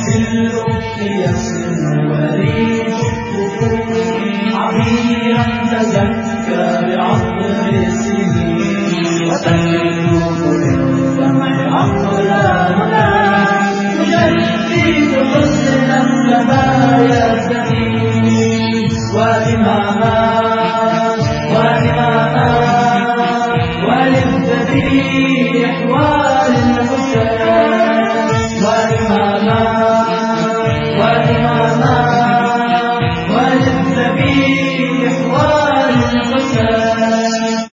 باللطف يسمو وريش الطفول عبيرا تزكى بعطر السنين وتكتب للدمع أقلامنا تجدد حسنا كبايا الزمين وإماما وللذبيح